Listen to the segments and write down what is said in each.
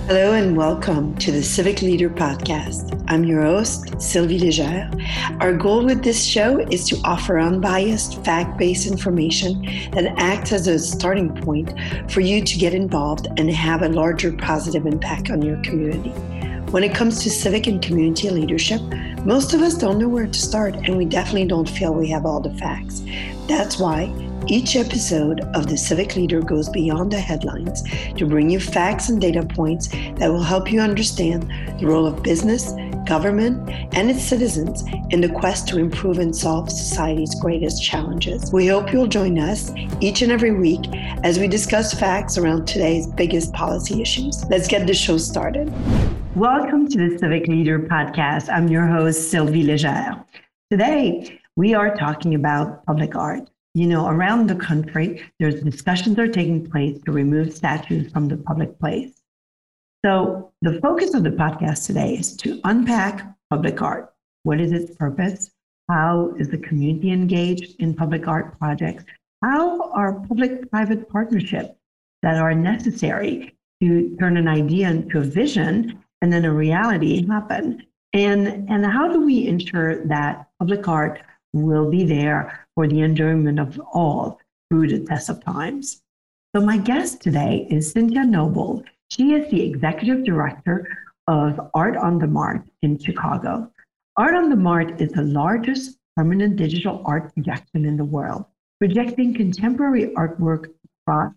Hello and welcome to the Civic Leader Podcast. I'm your host, Sylvie Légère. Our goal with this show is to offer unbiased, fact-based information that acts as a starting point for you to get involved and have a larger positive impact on your community. When it comes to civic and community leadership, most of us don't know where to start, and we definitely don't feel we have all the facts. That's why each episode of The Civic Leader goes beyond the headlines to bring you facts and data points that will help you understand the role of business, government, and its citizens in the quest to improve and solve society's greatest challenges. We hope you'll join us each and every week as we discuss facts around today's biggest policy issues. Let's get the show started. Welcome to the Civic Leader Podcast. I'm your host, Sylvie Légère. Today, we are talking about public art. You know, around the country, there's discussions are taking place to remove statues from the public place. So the focus of the podcast today is to unpack public art. What is its purpose? How is the community engaged in public art projects? How are public-private partnerships that are necessary to turn an idea into a vision and then a reality happen? And how do we ensure that public art will be there for the enjoyment of all through the test of times? So my guest today is Cynthia Noble. She is the Executive Director of Art on the Mart in Chicago. Art on the Mart is the largest permanent digital art projection in the world, projecting contemporary artwork across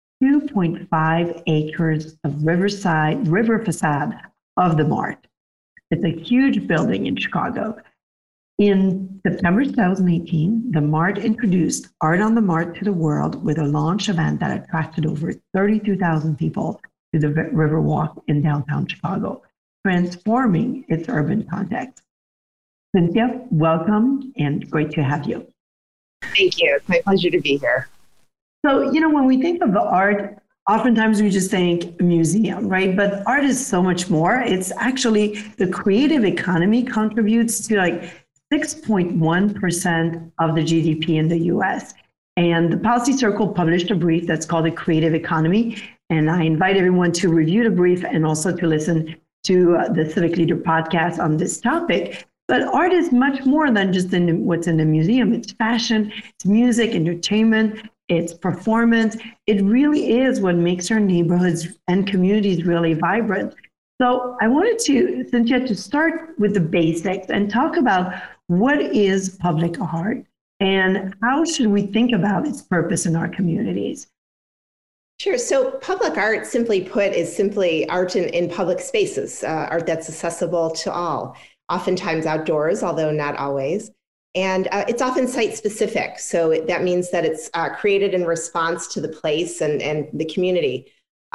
2.5 acres of river facade of the Mart. It's a huge building in Chicago. In September 2018, the Mart introduced Art on the Mart to the world with a launch event that attracted over 32,000 people to the Riverwalk in downtown Chicago, transforming its urban context. Cynthia, welcome and great to have you. Thank you. It's my pleasure to be here. So, you know, when we think of the art, oftentimes we just think museum, right? But art is so much more. It's actually the creative economy contributes to like 6.1% of the GDP in the US. And the Policy Circle published a brief that's called The Creative Economy. And I invite everyone to review the brief and also to listen to the Civic Leader podcast on this topic. But art is much more than just what's in the museum. It's fashion, it's music, entertainment, it's performance. It really is what makes our neighborhoods and communities really vibrant. So I wanted to, Cynthia, to start with the basics and talk about what is public art and how should we think about its purpose in our communities? Sure. So public art, simply put, is simply art in public spaces, art that's accessible to all, oftentimes outdoors, although not always. And it's often site-specific. So that means that it's created in response to the place and the community.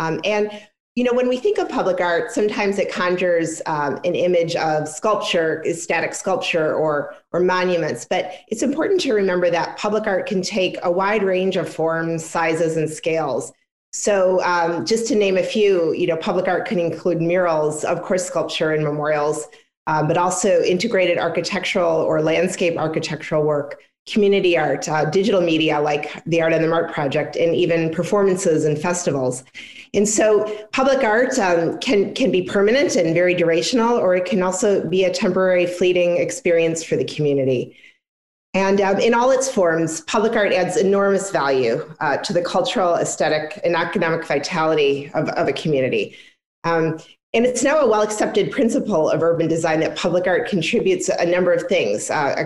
You know, when we think of public art, sometimes it conjures an image of sculpture, static sculpture or monuments. But it's important to remember that public art can take a wide range of forms, sizes, and scales. So just to name a few, you know, public art can include murals, of course, sculpture and memorials, but also integrated architectural or landscape architectural work, community art, digital media like the Art on the Mart project, and even performances and festivals. And so public art can be permanent and very durational, or it can also be a temporary fleeting experience for the community. And in all its forms, public art adds enormous value to the cultural, aesthetic, and economic vitality of a community. And it's now a well-accepted principle of urban design that public art contributes a number of things.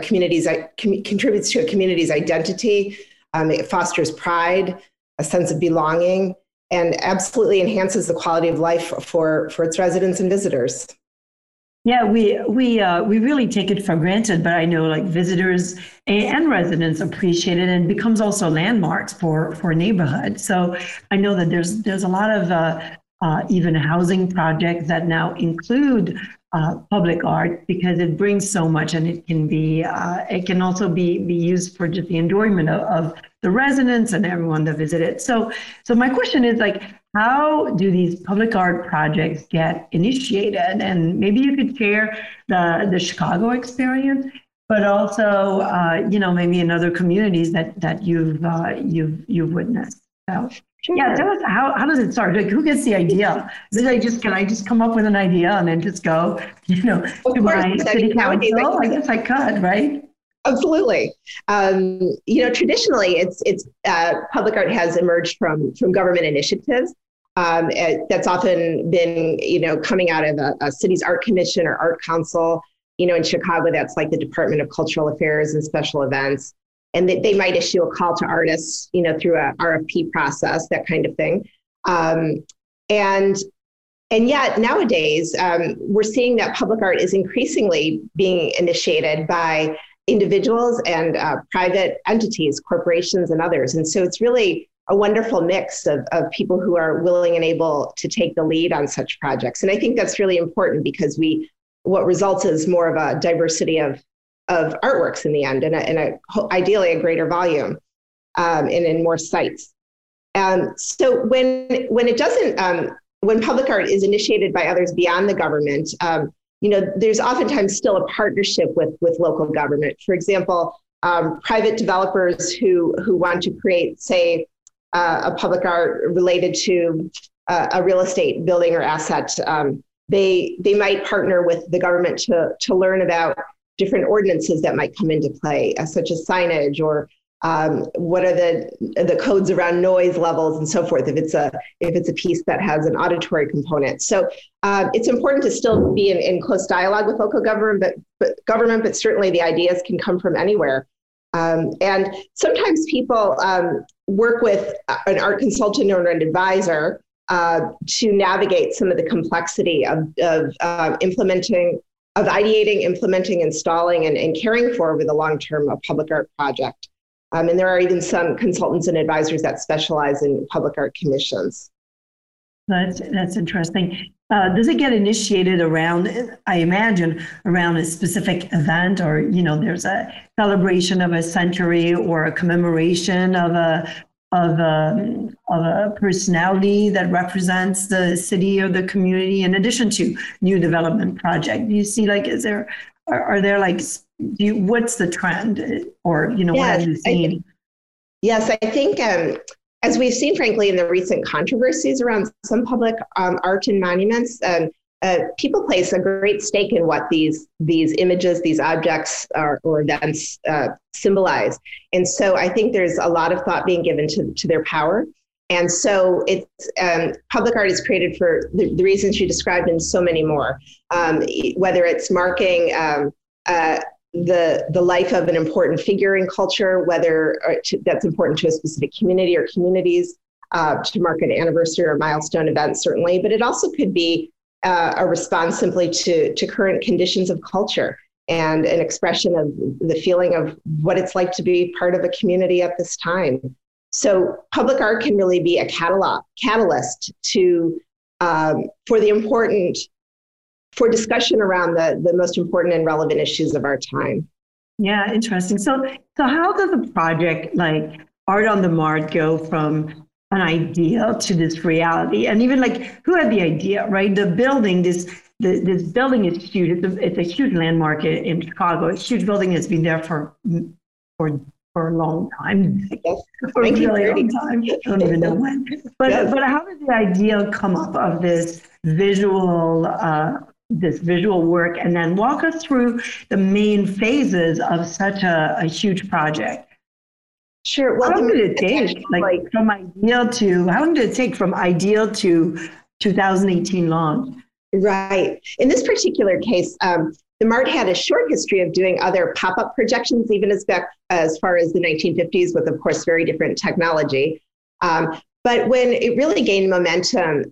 Contributes to a community's identity. It fosters pride, a sense of belonging, and absolutely enhances the quality of life for its residents and visitors. Yeah, we really take it for granted, but I know like visitors and residents appreciate it, and becomes also landmarks for neighborhoods. So I know that there's a lot of even housing projects that now include public art because it brings so much, and it can also be used for just the enjoyment of the residents and everyone that visit it. So my question is like, how do these public art projects get initiated? And maybe you could share the Chicago experience, but also maybe in other communities that you've witnessed. So. Sure. Yeah, tell us how does it start? Like, who gets the idea? Can I just come up with an idea and then just go, to my city council? I guess I could, right? Absolutely. Traditionally, it's public art has emerged from government initiatives. That's often been, coming out of a city's art commission or art council. In Chicago, that's like the Department of Cultural Affairs and Special Events. And they might issue a call to artists, through a RFP process, that kind of thing. And yet nowadays, we're seeing that public art is increasingly being initiated by individuals and private entities, corporations, and others. And so it's really a wonderful mix of people who are willing and able to take the lead on such projects. And I think that's really important because what results is more of a diversity of artworks in the end, and ideally a greater volume, and in more sites. So when it doesn't, when public art is initiated by others beyond the government, there's oftentimes still a partnership with local government. For example, private developers who want to create, say, a public art related to a real estate building or asset, they might partner with the government to learn about different ordinances that might come into play, such as signage, or what are the codes around noise levels and so forth, if it's a piece that has an auditory component. So it's important to still be in close dialogue with local government, but certainly the ideas can come from anywhere. And sometimes people work with an art consultant or an advisor to navigate some of the complexity of ideating, implementing, installing, and caring for over the long term a public art project. And there are even some consultants and advisors that specialize in public art commissions. That's interesting. Does it get initiated around, I imagine, around a specific event, or, there's a celebration of a century or a commemoration of a personality that represents the city or the community, in addition to new development project? Do you see, are there what's the trend, or, what have you seen? Yes, I think as we've seen, frankly, in the recent controversies around some public art and monuments, people place a great stake in what these images, these objects or events symbolize. And so I think there's a lot of thought being given to their power. And so it's public art is created for the reasons you described and so many more, whether it's marking the life of an important figure in culture, whether that's important to a specific community or communities, to mark an anniversary or milestone event, certainly. But it also could be a response simply to current conditions of culture and an expression of the feeling of what it's like to be part of a community at this time. So public art can really be a catalyst to for discussion around the most important and relevant issues of our time. Yeah, interesting. So how does a project like Art on the Mart go from an idea to this reality? And even who had the idea, right? The building, this building is huge. It's a huge landmark in Chicago. A huge building has been there for a long time. Yes. For a really long time. I don't even know when. But yes. But how did the idea come up of this visual work, and then walk us through the main phases of such a huge project? Sure. Well, how long did it take? How long did it take from ideal to 2018 launch? Right. In this particular case, the Mart had a short history of doing other pop-up projections, even as far as the 1950s, with, of course, very different technology. But when it really gained momentum,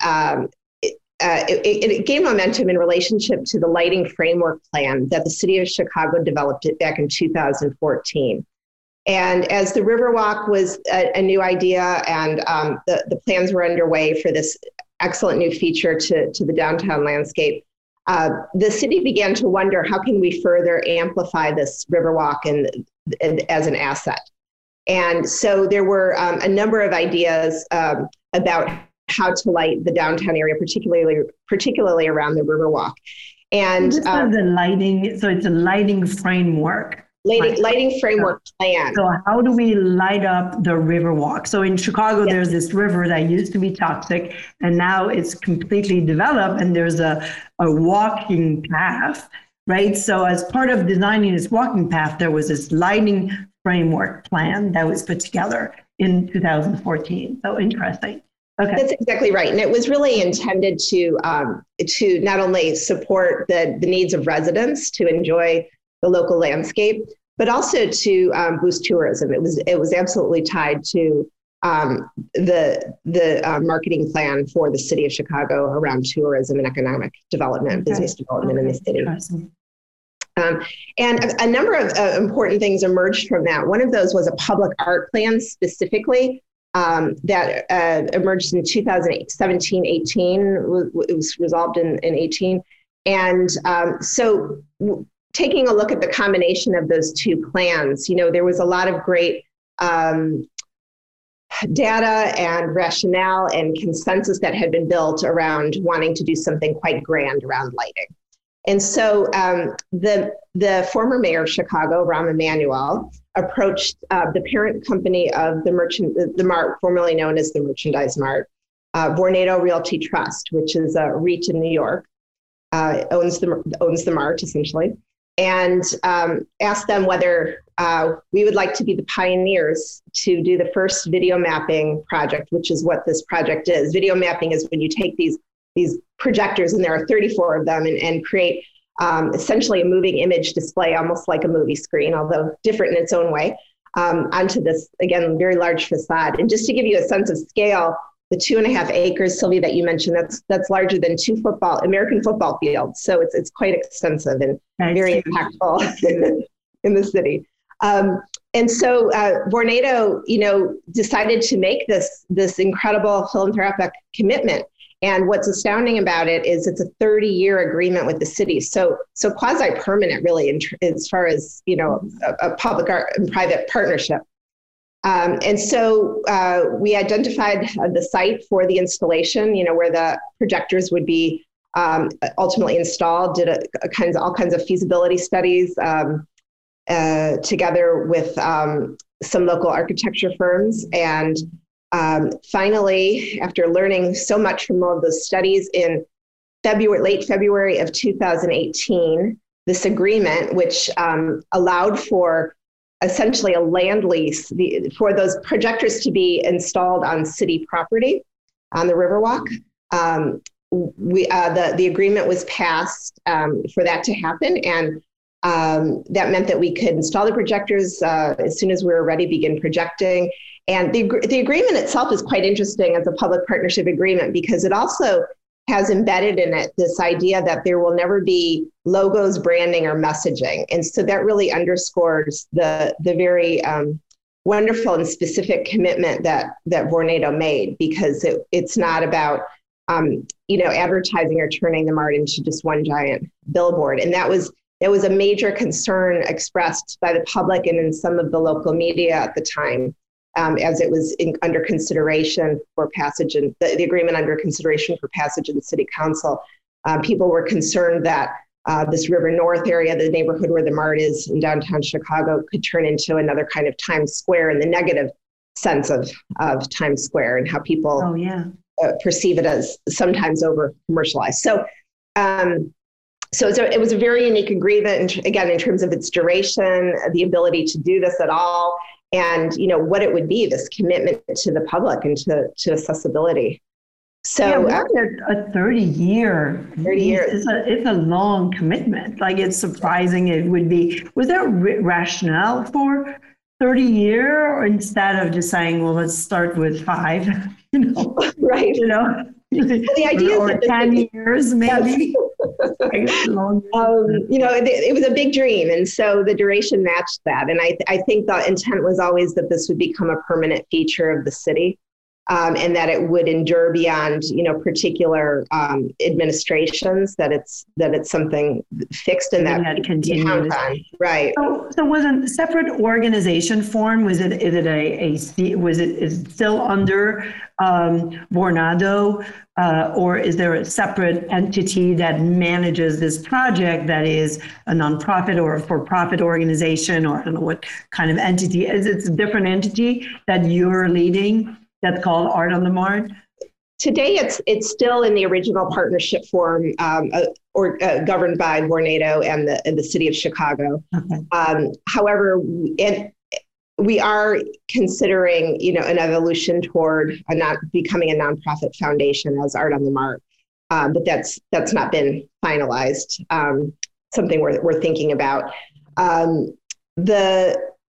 it gained momentum in relationship to the lighting framework plan that the city of Chicago developed back in 2014. And as the Riverwalk was a new idea, and the plans were underway for this excellent new feature to the downtown landscape, the city began to wonder, how can we further amplify this Riverwalk and as an asset? And so there were a number of ideas about how to light the downtown area, particularly around the Riverwalk. And the lighting, so it's a lighting framework. lighting framework plan. So how do we light up the Riverwalk? So in Chicago, there's this river that used to be toxic, and now it's completely developed, and there's a walking path, right? So as part of designing this walking path, there was this lighting framework plan that was put together in 2014. So interesting. Okay. That's exactly right. And it was really intended to not only support the needs of residents to enjoy the local landscape, but also to boost tourism. It was absolutely tied to the marketing plan for the city of Chicago around tourism and economic development, business development in the city. And a number of important things emerged from that. One of those was a public art plan specifically that emerged in 2017, 18. It was resolved in 18. And so taking a look at the combination of those two plans, there was a lot of great data and rationale and consensus that had been built around wanting to do something quite grand around lighting. And so the former mayor of Chicago, Rahm Emanuel, approached the parent company of the Mart, formerly known as the Merchandise Mart, Vornado Realty Trust, which is a REIT in New York, owns the Mart essentially, and asked them whether we would like to be the pioneers to do the first video mapping project, which is what this project is. Video mapping is when you take these projectors, and there are 34 of them, and create essentially a moving image display, almost like a movie screen, although different in its own way, onto this, again, very large facade. And just to give you a sense of scale, the 2.5 acres, Sylvia, that you mentioned, that's larger than 2 American football fields. So it's quite extensive and very impactful in the city. And so Vornado, decided to make this incredible philanthropic commitment. And what's astounding about it is it's a 30-year agreement with the city. So quasi-permanent, really, as far as, a public and private partnership. And so we identified the site for the installation, where the projectors would be ultimately installed, did all kinds of feasibility studies together with some local architecture firms. And finally, after learning so much from all of those studies, in late February of 2018, this agreement, which allowed for essentially a land lease for those projectors to be installed on city property on the Riverwalk. The agreement was passed for that to happen, and that meant that we could install the projectors as soon as we were ready, begin projecting. And the agreement itself is quite interesting as a public partnership agreement, because it also has embedded in it this idea that there will never be logos, branding, or messaging. And so that really underscores the very wonderful and specific commitment that Vornado made, because it's not about advertising or turning the Mart into just one giant billboard. And that was a major concern expressed by the public and in some of the local media at the time, as it was under consideration for passage, and the agreement under consideration for passage in the city council. People were concerned that this River North area, the neighborhood where the Mart is in downtown Chicago, could turn into another kind of Times Square, in the negative sense of Times Square, and how people perceive it as sometimes over commercialized. So it was a very unique agreement, again, in terms of its duration, the ability to do this at all, and what it would be, this commitment to the public and to accessibility. So a 30-year, 30 years. It's a long commitment. Like, it's surprising it would be. Was there rationale for 30 year, or instead of just saying, well, let's start with 5, right. Well, the idea or is that 10 years, maybe. It was a big dream. And so the duration matched that. And I think the intent was always that this would become a permanent feature of the city. and that it would endure beyond, particular administrations. That it's something fixed and that it continues. Right. So was a separate organization formed? Was it is it still under Vornado, or is there a separate entity that manages this project that is a nonprofit or a for-profit organization, or I don't know what kind of entity? Is it a different entity that you're leading that's called Art on the Mart? Today, it's still in the original partnership form, governed by Vornado and the city of Chicago. Okay. However, we are considering, an evolution toward becoming a nonprofit foundation as Art on the Mart, but that's not been finalized. Something we're thinking about. The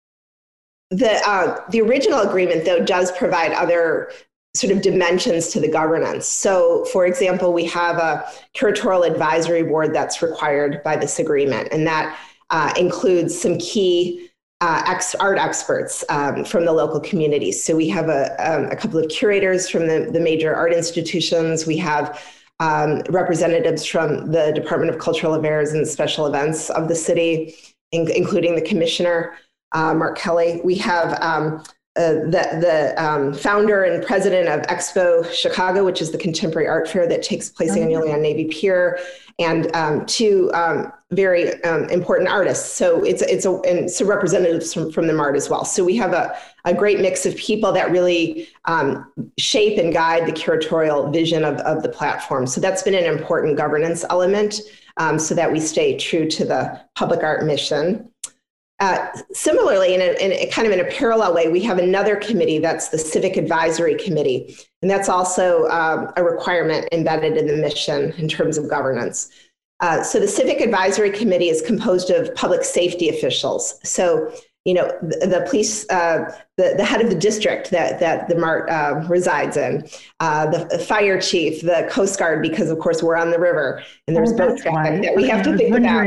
original agreement, though, does provide other sort of dimensions to the governance. So, for example, we have a curatorial advisory board that's required by this agreement, and that includes some key art experts from the local communities. So we have a couple of curators from the major art institutions. We have representatives from the Department of Cultural Affairs and Special Events of the city, including the commissioner, Mark Kelly. We have the founder and president of Expo Chicago, which is the contemporary art fair that takes place annually on Navy Pier, and two very important artists. So it's representatives from the Mart as well. So we have a great mix of people that really shape and guide the curatorial vision of the platform. So that's been an important governance element, so that we stay true to the public art mission. Similarly, in a parallel way, we have another committee that's the Civic Advisory Committee, and that's also a requirement embedded in the mission in terms of governance. So the Civic Advisory Committee is composed of public safety officials. So, the police, the head of the district that the Mart resides in, the fire chief, the Coast Guard, because of course we're on the river and there's boat traffic that we have to think about.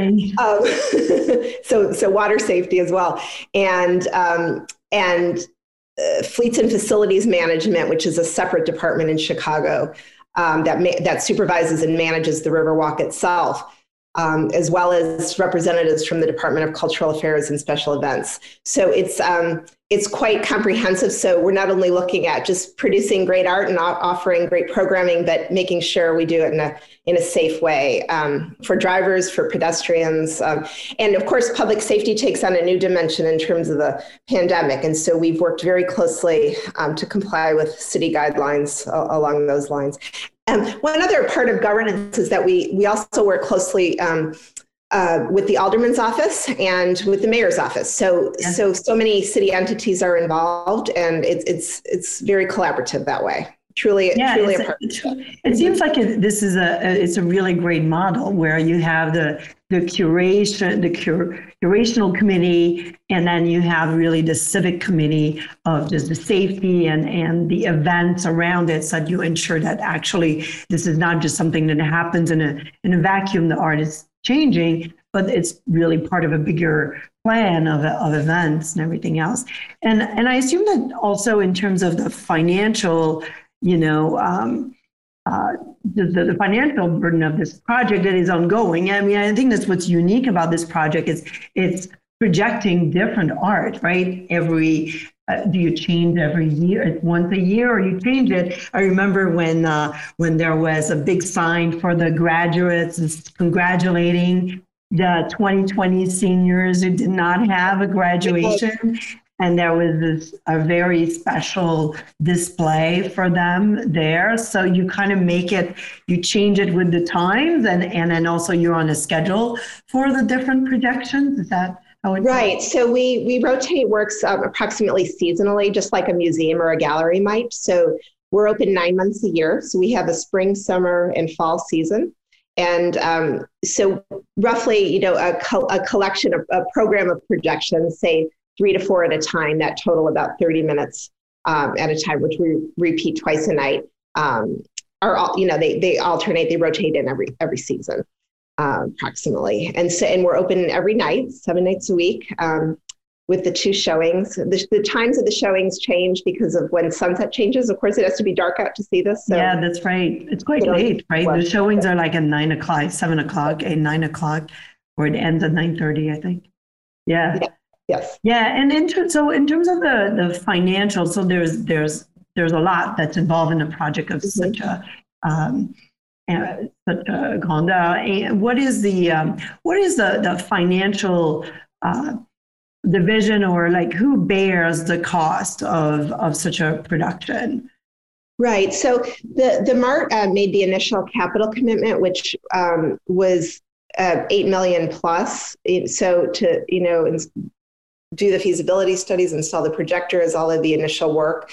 So water safety as well, and fleets and facilities management, which is a separate department in Chicago that supervises and manages the Riverwalk itself. As well as representatives from the Department of Cultural Affairs and Special Events. So it's quite comprehensive. So we're not only looking at just producing great art and offering great programming, but making sure we do it in a safe way for drivers, for pedestrians. And of course, public safety takes on a new dimension in terms of the pandemic. And so we've worked very closely to comply with city guidelines along those lines. One other part of governance is that we also work closely with the alderman's office and with the mayor's office. So many city entities are involved, and it's very collaborative that way. Truly a partnership. It seems like this is it's a really great model where you have the curational committee, and then you have really the civic committee of just the safety and the events around it, so that you ensure that actually this is not just something that happens in a vacuum. The art is changing, but it's really part of a bigger plan of events and everything else. And I assume that also in terms of the financial, the financial burden of this project that is ongoing. I mean, I think that's what's unique about this project is it's projecting different art, right? Do you change every year? It's once a year, or you change it? I remember when there was a big sign for the graduates congratulating the 2020 seniors who did not have a graduation. And there was a very special display for them there. So you kind of you change it with the times, and then also you're on a schedule for the different projections. Is that how it Right. So we rotate works approximately seasonally, just like a museum or a gallery might. So we're open 9 months a year. So we have a spring, summer, and fall season. And so roughly, a collection of a program of projections, say 3 to 4 at a time, that total about 30 minutes at a time, which we repeat twice a night. Are all, they alternate, they rotate in every season, approximately. And we're open every night, 7 nights a week. with the two showings. The times of the showings change because of when sunset changes. Of course, it has to be dark out to see this. So yeah, that's right. It's quite late, right? The showings are like at 9 o'clock, 7 o'clock, 9 o'clock, or it ends at 9:30, I think. Yeah. Yes. Yeah, and in terms of the financials, so there's a lot that's involved in a project of such a grandeur. And what is the financial division, or like who bears the cost of such a production? Right. So the MART made the initial capital commitment, which was $8 million plus. So to do the feasibility studies, install the projectors, all of the initial work.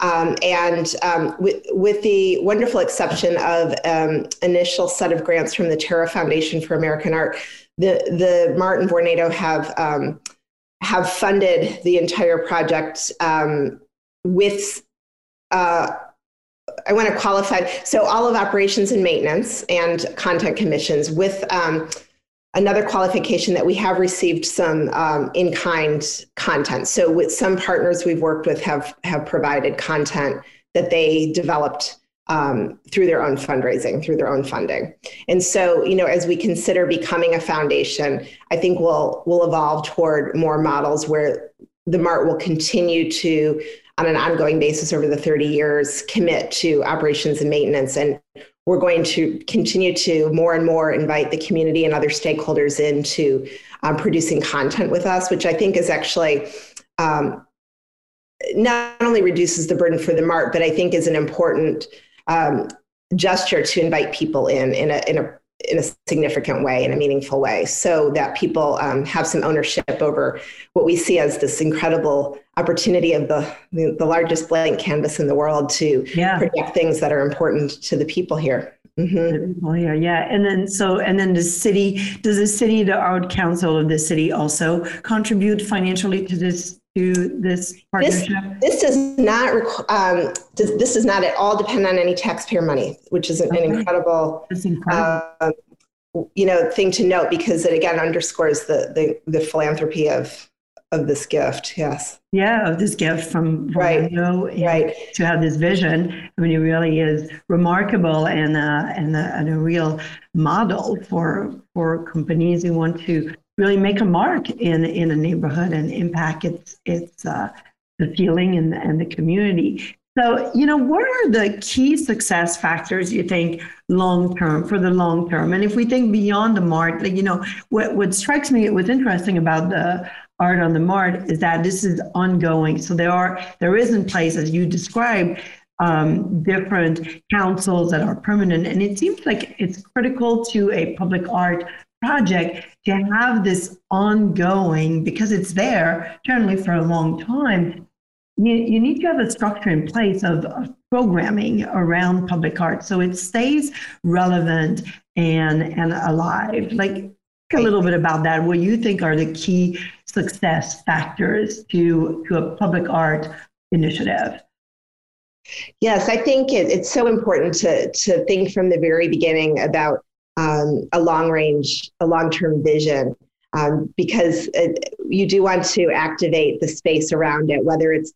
With the wonderful exception of initial set of grants from the Terra Foundation for American Art, the MART and Vornado have funded the entire project with, I want to qualify, so all of operations and maintenance and content commissions with another qualification that we have received some in-kind content. So with some partners we've worked with have provided content that they developed through their own fundraising, through their own funding. And so, as we consider becoming a foundation, I think we'll evolve toward more models where the MART will continue to, on an ongoing basis over the 30 years, commit to operations and maintenance. And we're going to continue to more and more invite the community and other stakeholders into producing content with us, which I think is actually not only reduces the burden for the MART, but I think is an important gesture to invite people in a significant way, in a meaningful way, so that people have some ownership over what we see as this incredible opportunity of the largest blank canvas in the world to project things that are important to the people here. Mm-hmm. Oh yeah. And then the city, the Art Council of the city also contribute financially to this partnership? This does not at all depend on any taxpayer money, which is an incredible thing to note, because it again underscores the philanthropy of this gift. Yes. Yeah, of this gift from Vornado, right. To have this vision. I mean, it really is remarkable and a real model for companies who want to really make a mark in a neighborhood and impact the feeling and the community. So, what are the key success factors you think for the long term? And if we think beyond the MART, what strikes me, what's interesting about the Art on the MART is that this is ongoing. So there is in place, as you described, different councils that are permanent. And it seems like it's critical to a public art project to have this ongoing, because it's there generally for a long time. You need to have a structure in place of programming around public art so it stays relevant and alive. Like, a little bit about that. What you think are the key success factors to a public art initiative? Yes, I think it's so important to think from the very beginning about a long-term vision, because you do want to activate the space around it, whether it's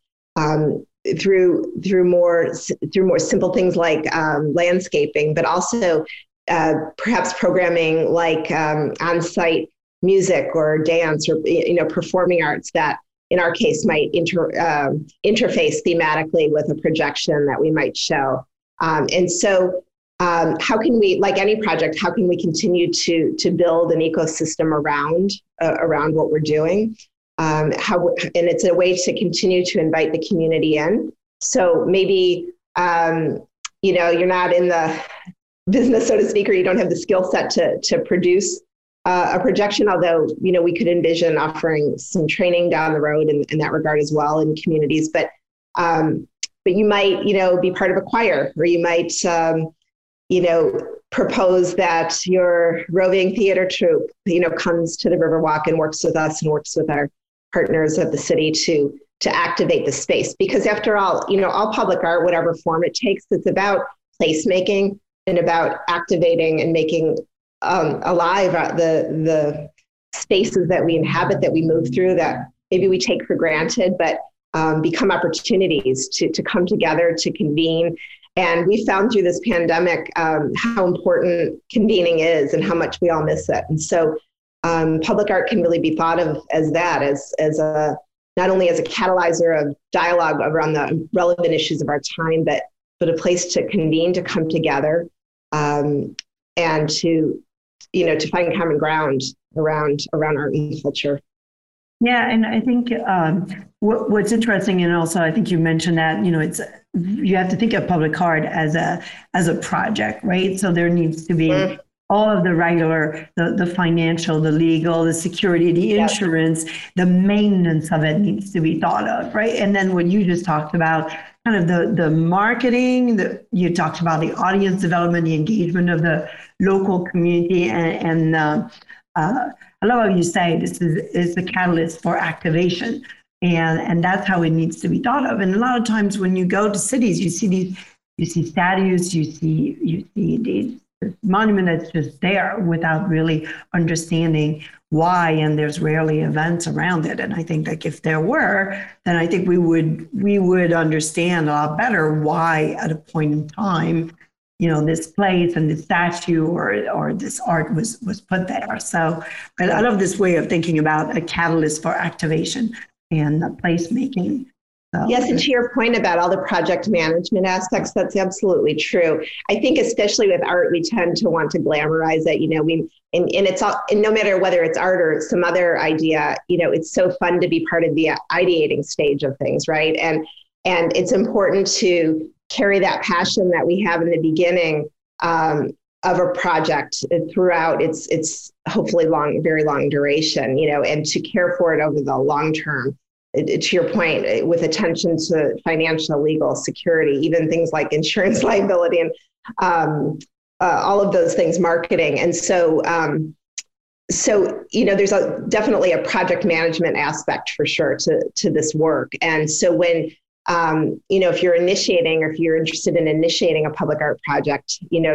through more simple things like landscaping, but also perhaps programming like on-site music or dance or performing arts that in our case might interface thematically with a projection that we might show. And so how can we, like any project, how can we continue to build an ecosystem around what we're doing? And it's a way to continue to invite the community in. So maybe, you're not in the business, so to speak, or you don't have the skill set to produce a projection, although, we could envision offering some training down the road in that regard as well in communities. But you might, be part of a choir, or you might, propose that your roving theater troupe, comes to the Riverwalk and works with us and works with our partners of the city to activate the space. Because after all, all public art, whatever form it takes, it's about placemaking and about activating and making alive the spaces that we inhabit, that we move through, that maybe we take for granted, but become opportunities to come together, to convene. And we found through this pandemic how important convening is and how much we all miss it. And so public art can really be thought of as that, as a not only as a catalyzer of dialogue around the relevant issues of our time, but a place to convene, to come together, and to find common ground around art and culture. Yeah, and I think what's interesting, and also I think you mentioned that you have to think of public art as a project, right? So there needs to be all of the regular, the financial, the legal, the security, the insurance, the maintenance of it needs to be thought of, right? And then what you just talked about, kind of the marketing, you talked about the audience development, the engagement of the local community, and I love how you say this is the catalyst for activation, and that's how it needs to be thought of. And a lot of times when you go to cities, you see statues, you see these monument that's just there without really understanding why, and there's rarely events around it. And I think like if there were, then I think we would understand a lot better why at a point in time, this place and this statue or this art was put there. So I love this way of thinking about a catalyst for activation and placemaking. So, yes, and to your point about all the project management aspects, that's absolutely true. I think especially with art, we tend to want to glamorize it. And it's all, and no matter whether it's art or some other idea, it's so fun to be part of the ideating stage of things, right? And it's important to carry that passion that we have in the beginning of a project throughout its hopefully very long duration, and to care for it over the long term. To your point, with attention to financial, legal, security, even things like insurance liability and all of those things, marketing. And so, there's definitely a project management aspect for sure to this work. And so when, if you're initiating or if you're interested in initiating a public art project,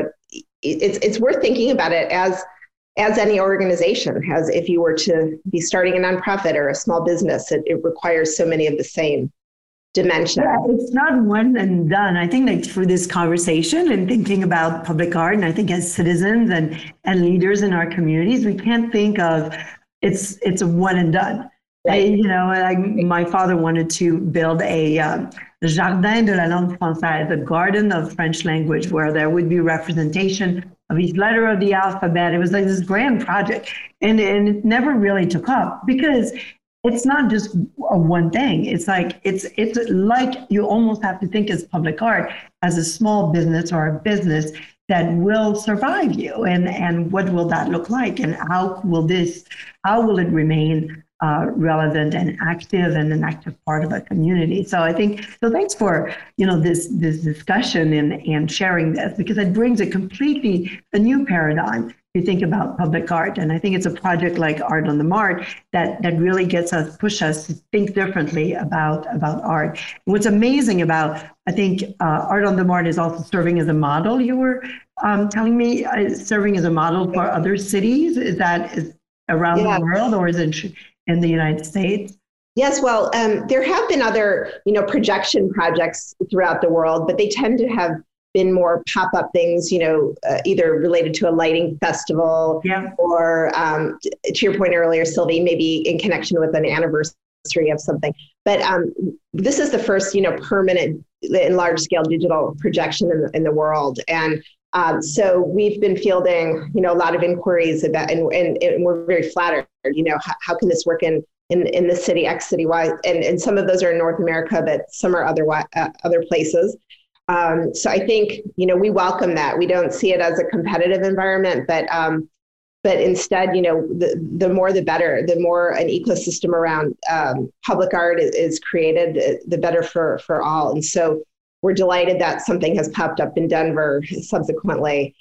it's worth thinking about it as any organization has. If you were to be starting a nonprofit or a small business, it requires so many of the same dimensions. Yeah, it's not one and done. I think through this conversation and thinking about public art, and I think as citizens and leaders in our communities, we can't think of it's a one and done. Right. My father wanted to build a Jardin de la langue française, a garden of French language, where there would be representation of each letter of the alphabet. It was like this grand project, and it never really took up because it's not just a one thing. It's like you almost have to think as public art as a small business or a business that will survive you, and what will that look like, and how will it remain relevant and active and an active part of a community. So thanks for this discussion and sharing this, because it brings a new paradigm to think about public art. And I think it's a project like Art on the Mart that really push us to think differently about art. And what's amazing about, I think, Art on the Mart is also serving as a model. You were telling me serving as a model for other cities. Is around the world, or is it in the United States? Yes, well, there have been other, projection projects throughout the world, but they tend to have been more pop-up things, either related to a lighting festival or, to your point earlier, Sylvie, maybe in connection with an anniversary of something. But this is the first, permanent and large-scale digital projection in the world. And so we've been fielding, a lot of inquiries about, and we're very flattered, how can this work in the city, X city Y, and some of those are in North America, but some are other places. So I think, we welcome that. We don't see it as a competitive environment, but instead, the more the better. The more an ecosystem around public art is created, the better for all. And so we're delighted that something has popped up in Denver subsequently.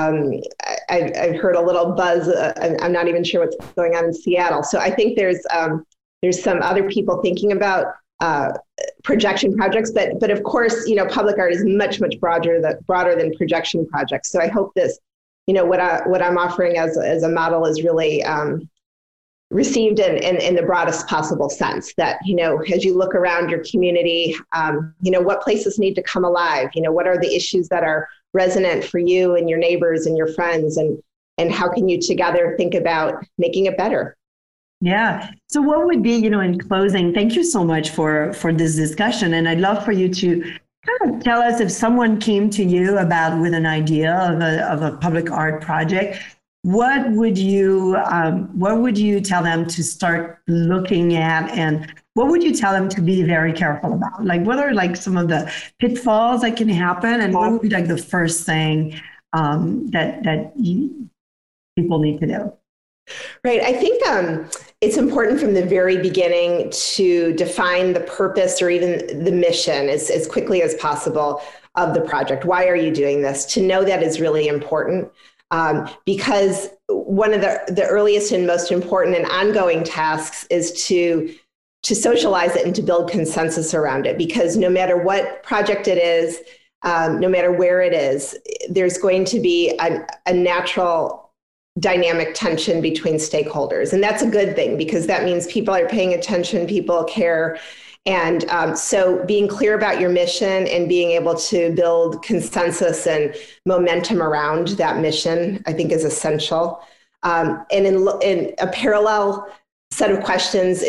I've heard a little buzz. I'm not even sure what's going on in Seattle. So I think there's some other people thinking about projection projects, but of course, public art is much broader than projection projects. So I hope this, what I'm offering as a model is really received in the broadest possible sense. That, as you look around your community, what places need to come alive? What are the issues that are resonant for you and your neighbors and your friends, and how can you together think about making it better? Yeah. So what would be, in closing, thank you so much for this discussion. And I'd love for you to kind of tell us, if someone came to you with an idea of a public art project, what would you tell them to start looking at, and what would you tell them to be very careful about? Like, what are like some of the pitfalls that can happen, and what would be like the first thing that people need to do? Right. I think it's important from the very beginning to define the purpose or even the mission as quickly as possible of the project. Why are you doing this? To know that is really important, because one of the earliest and most important and ongoing tasks is to socialize it and to build consensus around it. Because no matter what project it is, no matter where it is, there's going to be a natural dynamic tension between stakeholders. And that's a good thing, because that means people are paying attention, people care. And so being clear about your mission and being able to build consensus and momentum around that mission, I think, is essential. And in a parallel set of questions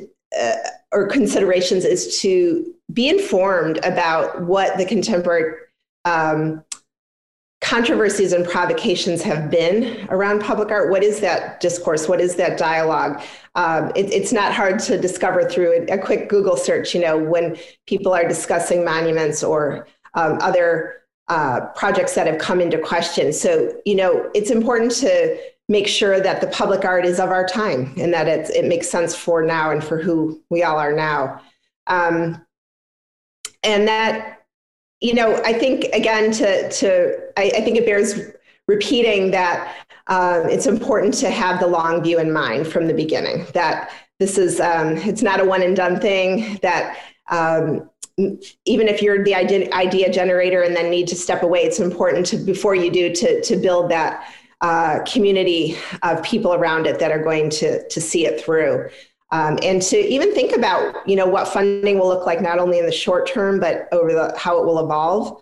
or considerations is to be informed about what the contemporary controversies and provocations have been around public art. What is that discourse? What is that dialogue? It's not hard to discover through a quick Google search, when people are discussing monuments or other projects that have come into question. So, it's important to make sure that the public art is of our time and that it makes sense for now and for who we all are now. And that, I think, again, I think it bears repeating that it's important to have the long view in mind from the beginning, that this is, it's not a one and done thing, that even if you're the idea generator and then need to step away, it's important before you do, to build that community of people around it that are going to see it through. And to even think about, what funding will look like, not only in the short term, but over how it will evolve,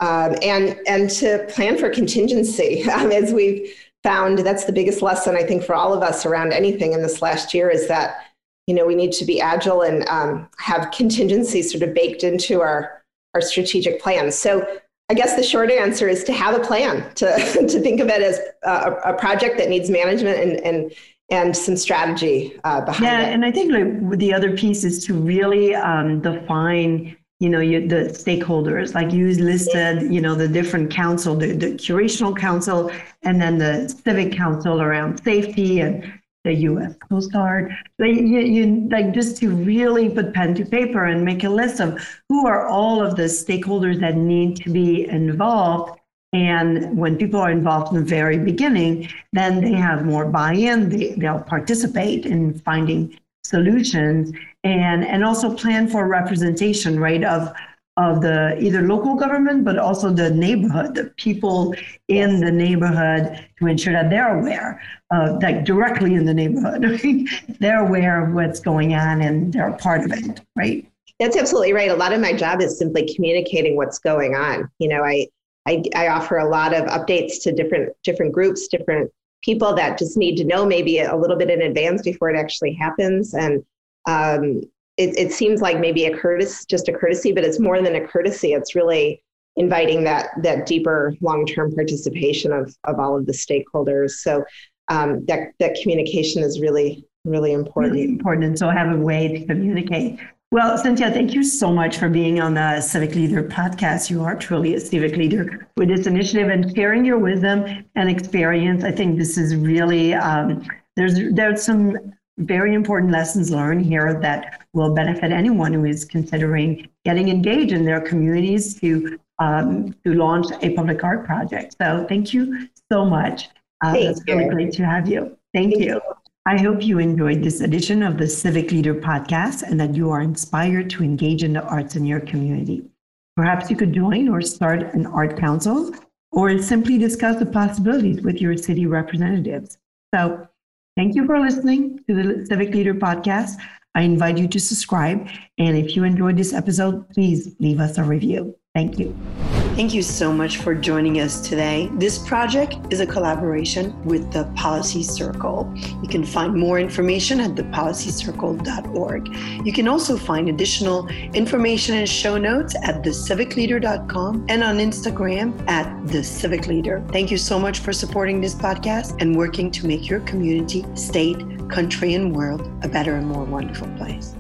and to plan for contingency. As we've found, that's the biggest lesson, I think, for all of us around anything in this last year, is that, we need to be agile and have contingency sort of baked into our strategic plans. So I guess the short answer is to have a plan, to think of it as a project that needs management and some strategy behind it. Yeah, and I think the other piece is to really define, the stakeholders. Like you listed, the different council, the curational council, and then the civic council around safety and the U.S. Coast Guard. Like just to really put pen to paper and make a list of who are all of the stakeholders that need to be involved. And when people are involved in the very beginning, then they have more buy-in. They'll participate in finding solutions and also plan for representation, right, of the either local government, but also the neighborhood, the people in the neighborhood, to ensure that they're aware, like directly in the neighborhood, right? They're aware of what's going on and they're a part of it, right? That's absolutely right. A lot of my job is simply communicating what's going on. I offer a lot of updates to different groups, different people that just need to know maybe a little bit in advance before it actually happens. And it seems like maybe just a courtesy, but it's more than a courtesy. It's really inviting that deeper long-term participation of all of the stakeholders. So that communication is really, really important. Really important. And so have a way to communicate. Well, Cynthia, thank you so much for being on the Civic Leader podcast. You are truly a civic leader with this initiative and sharing your wisdom and experience. I think this is really, there's some very important lessons learned here that will benefit anyone who is considering getting engaged in their communities to launch a public art project. So thank you so much. It's really great to have you. Thank you. I hope you enjoyed this edition of the Civic Leader podcast and that you are inspired to engage in the arts in your community. Perhaps you could join or start an art council or simply discuss the possibilities with your city representatives. So Thank you for listening to the Civic Leader Podcast. I invite you to subscribe. And if you enjoyed this episode, please leave us a review. Thank you. Thank you so much for joining us today. This project is a collaboration with the Policy Circle. You can find more information at thepolicycircle.org. You can also find additional information and show notes at thecivicleader.com and on Instagram at thecivicleader. Thank you so much for supporting this podcast and working to make your community, state, country, and world a better and more wonderful place.